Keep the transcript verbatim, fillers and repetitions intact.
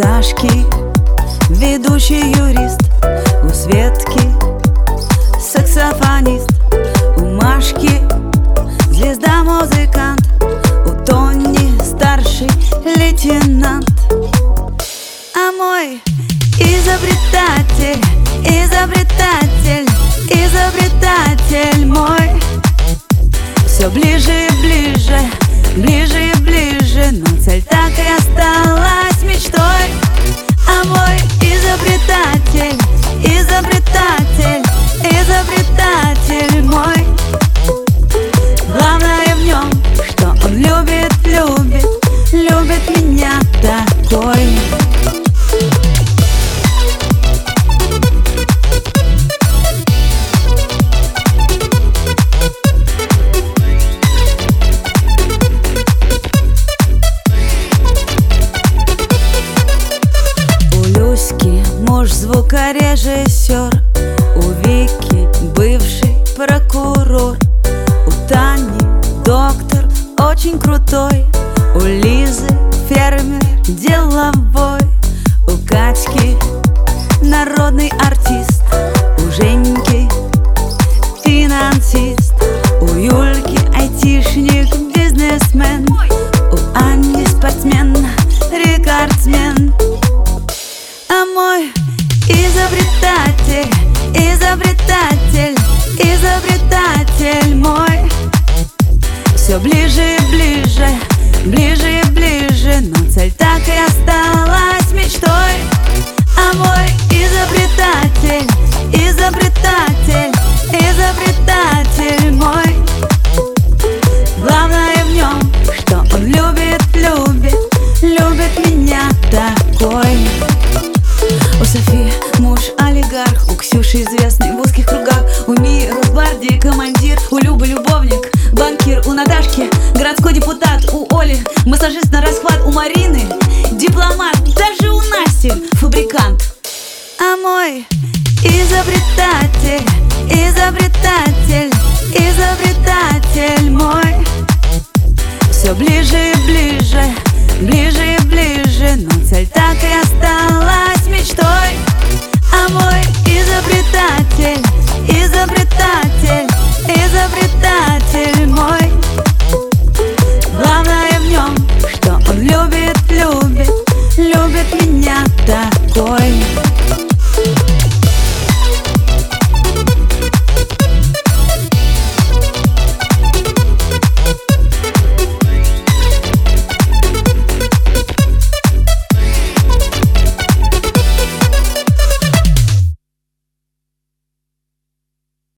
Сашки ведущий юрист, у Светки саксофонист, у Машки звезда-музыкант, у Тони старший лейтенант. А мой изобретатель, изобретатель, изобретатель мой все ближе и ближе, ближе и ближе, но цель так и осталась мечтой. А мой изобретатель, изобретатель, изобретатель мой, главное в нем, что он любит, любит, любит меня такой. Муж звукорежиссер, у Вики бывший прокурор, у Тани доктор очень крутой, у Лизы фермер деловой, у Катьки народный артист, у Женьки финансист, у Юльки айтишник, бизнесмен, у Ани спортсмен, рекордсмен. А мой изобретатель, изобретатель, изобретатель мой все ближе и ближе, ближе и ближе, но цель так и осталась мечтой. А мой изобретатель, изобретатель, изобретатель мой, главное в нем, что он любит, любит, любит меня такой. У Софии муж олигарх, у Ксюши известный в узких кругах, у Мии Росгвардии командир, у Любы любовник, банкир, у Наташки городской депутат, у Оли массажист на расхват, у Марины дипломат, даже у Насти фабрикант. А мой изобретатель, изобретатель, изобретатель мой все ближе и ближе, ближе и ближе, но цель так и осталась